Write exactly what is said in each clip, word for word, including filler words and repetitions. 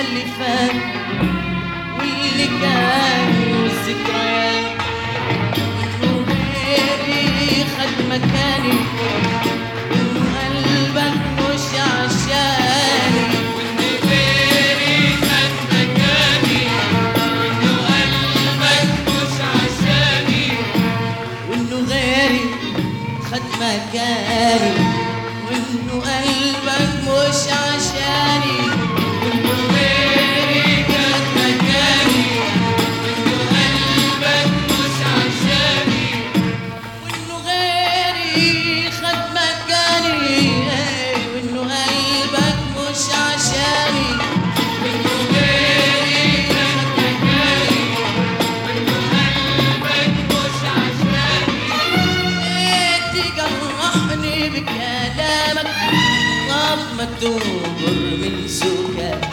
اللي فات واللي كان والذكريات، وغيري خد مكاني وقلبك مش عشاني، غيري خد مكاني وإنه قلبك مش عشاني، وإنه غيري خد مكاني وإنه قلبك مش عشاني، وإنه غيري خد مكاني وإنه قلبك مش عشاني، وإنه غيري خد مكاني وإنه قلبك مش عشاني، وإنه غيري خد مكاني وإنه قلبك مش عشاني. تجرحني بكلامك طب ما تدور من سكاك،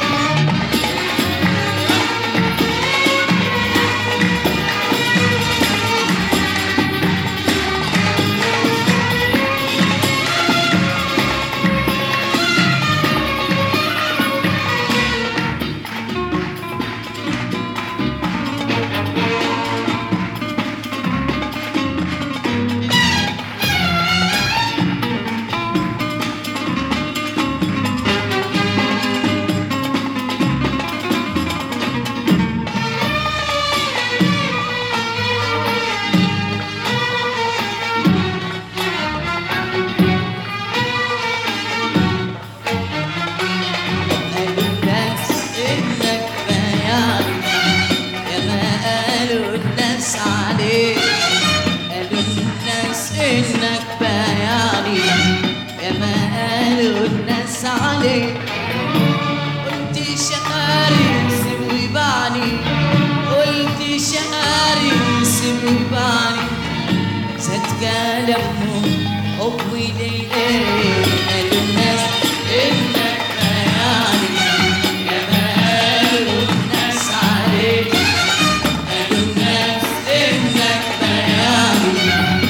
إنك بايعني يا ما قالوا الناس عليك، قلت شقاري سيبوا يبعني، قلت شقاري سيبوا يبعني، زاد كلامهم حبي ليه قالوا الناس إنك بايعني يا ما قالوا الناس عليك، قالوا الناس إنك بايعني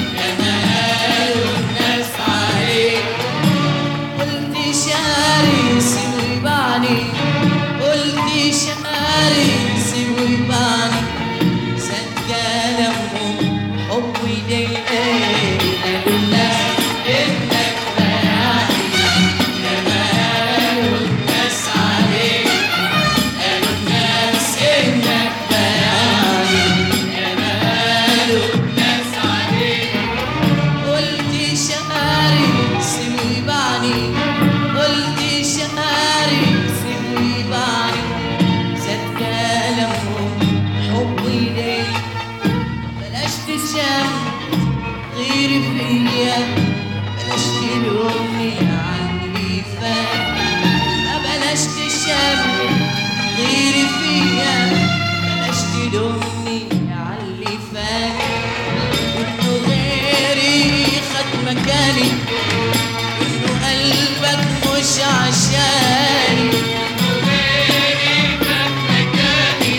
قلت شقاري سيبوا يبعني، زاد كلامهم حبي ليه قالوا الناس إنك بايعني يا ما قالوا الناس عليك، قالوا الناس إنك بايعني يا ما قالوا الناس عليك، قلت شقاري سيبوا يبعني، قلت شقاري سيبوا يبعني، زاد كلامهم حبي ليه، بلاش تشمت غيري فيا، بلاش تلومني عاللي فات، ما بلاش تشمت غيري فيا، بلاش تلومني عاللي فات، وإنه غيري خد مكاني وإنه قلبك مش عشاني، وإنه غيري خد مكاني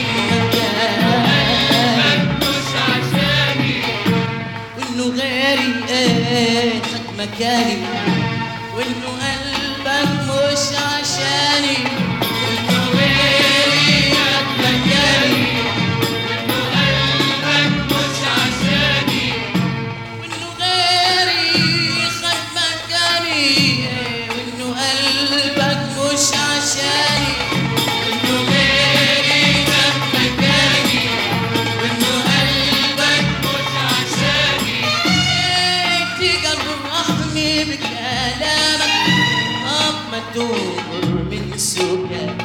مكاني وقلبك مش عشاني، وإنه غيري ايه خد مكاني وإنه قلبك مش عشاني، وإنه غيري خد مكاني وإنه قلبك مش عشاني، وإنه غيري خد مكاني وإنه قلبك مش عشاني، وإنه غيري خد مكاني وإنه قلبك مش عشاني. تجرحني بكلامك طب ما تدور من سكاك،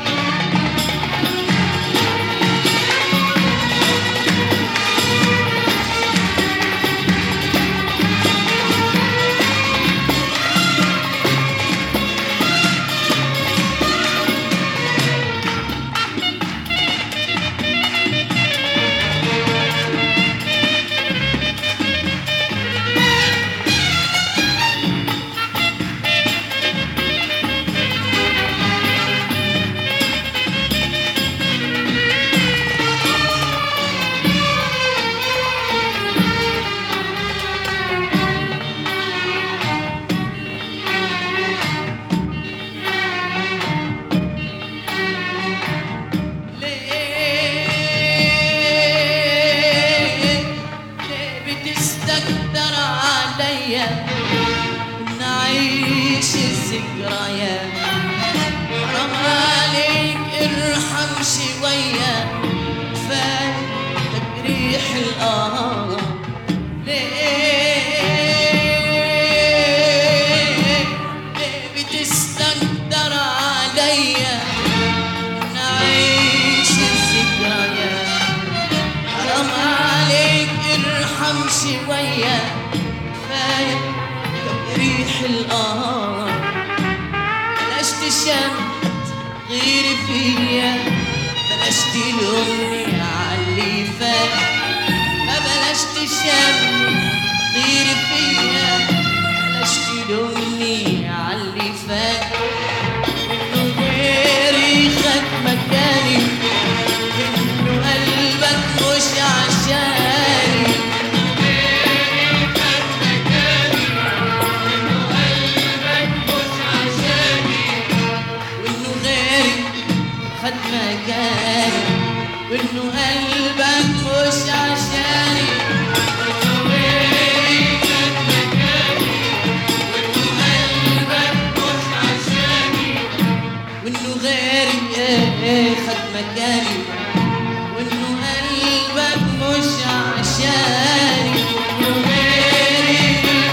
استقدر عليا نعيش الذكريات. حرام عليك ارحم شوية، كفاية ريح القمر. بلاش تشمت غيري فيا، بلاش تلومني عاللي فات. ما بلاش تشمت غيري فيا، بلاش تلومني عاللي فات. انه غيري خد مكاني، انه قلبك مش عشاني. غيري خد مكاني، وإنه قلبك مش عشاني. وانه غيري خد مكاني، وانه قلبك مش عشاني. وإنه غيري خد مكاني، وإنه قلبك مش عشاني. وانه غيري ايه خد مكاني، وانه قلبك مش عشاني. وانه غيري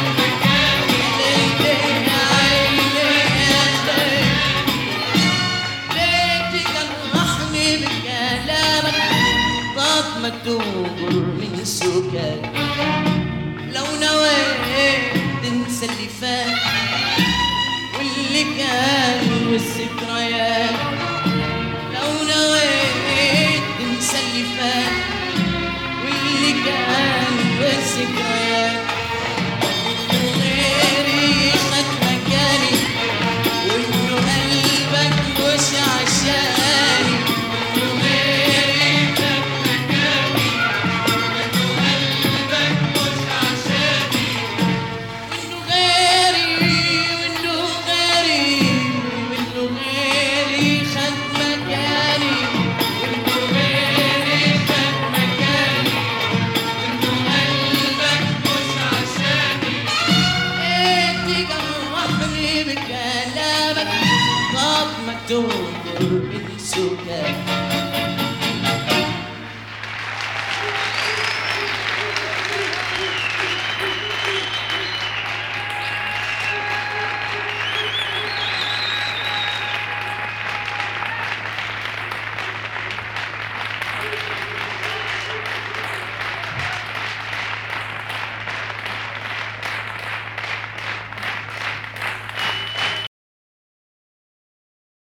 ليه تجرحني بكلامك؟ طب ما تدور من سكات. لو نويت تنسى اللي فات واللي كان والذكريات. لو نويت تنسى اللي فات واللي كان والذكريات. غيري خد مكاني، وانه قلبك مش عشاني. غيري خد مكاني، وإنه قلبك مش عشاني. وانه غيري وانه غيري وانه غيري خد مكاني. وإنه غيري خد مكاني، وإنه قلبك مش عشاني. ايه تجرحني بكلامك؟ طب ما تنظر من سكات.